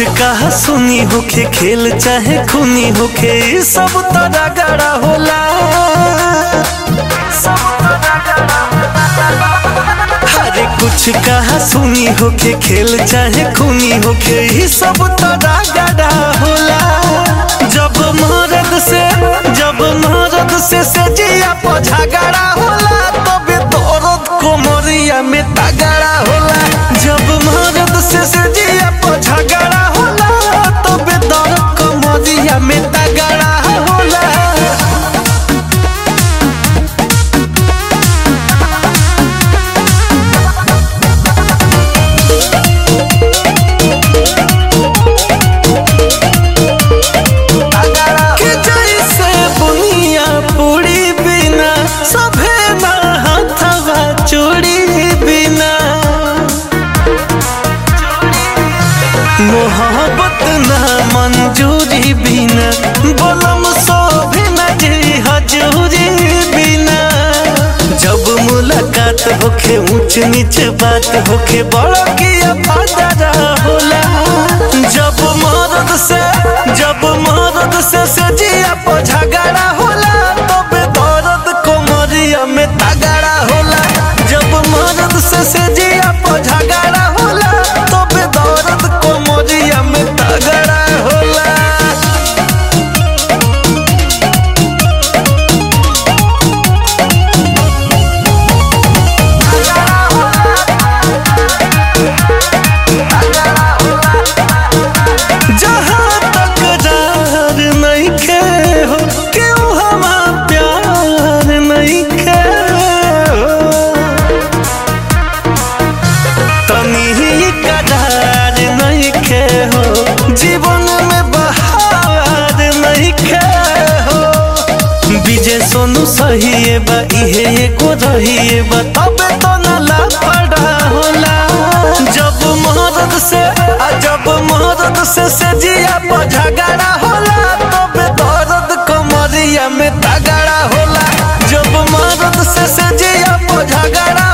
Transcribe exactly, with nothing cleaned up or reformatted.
कहा सुनी होखे खेल चाहे खूनी होखे सब तो रगड़ा होला। अरे कुछ कहा सुनी होखे खेल चाहे खूनी होखे सब तो रगड़ा होला। जब मरद से जब मरद से से जिया पर झगड़ा होला तबे दर्द कोमरिया में तगड़ा होला। जब मरद से से जिया पर झगड़ा होला तबे दर्द कोमरिया में तगड़ा होला। मोहब्बत ना मंजूरी बिना बोलम सो भी न जी हजूरी बिना। जब मुलाकात होखे ऊंच नीच बात होखे बड़ा किया फादरा होला। जब मरद से जब मरद से से जिया पर झगड़ा होला तबे दर्द कोमरिया में तगड़ा होला। जब मरद से से जिया पर झगड़ा होला तबे दर्द कोमरिया में तगड़ा होला। जहाँ तकरार नइखे हो क्यों हमा प्यार नइखे हो। तनी करार नइखे हो जीवन में बहार नइखे हो। विजय सोनू सही बा इहे एगो रही बा तबे तो न लापड़ा होला। जब मरद से जब मरद से से जिया पर झगड़ा होला तबे दर्द कोमरिया में तगड़ा होला। जब मरद से से जिया पर झगड़ा